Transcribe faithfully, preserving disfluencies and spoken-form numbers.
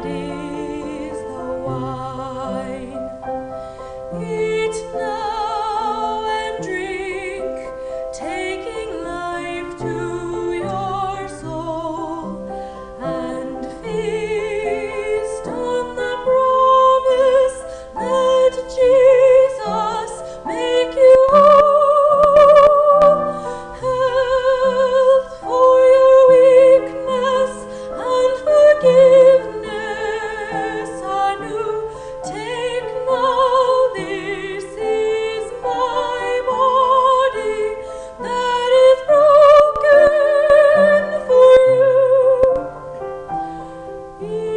blood is the wine. Eat now and drink, taking life to your soul, and feast on the promise that Jesus make you whole. Health for your weakness and forgiveness anew. Take now, this is my body that is broken for you.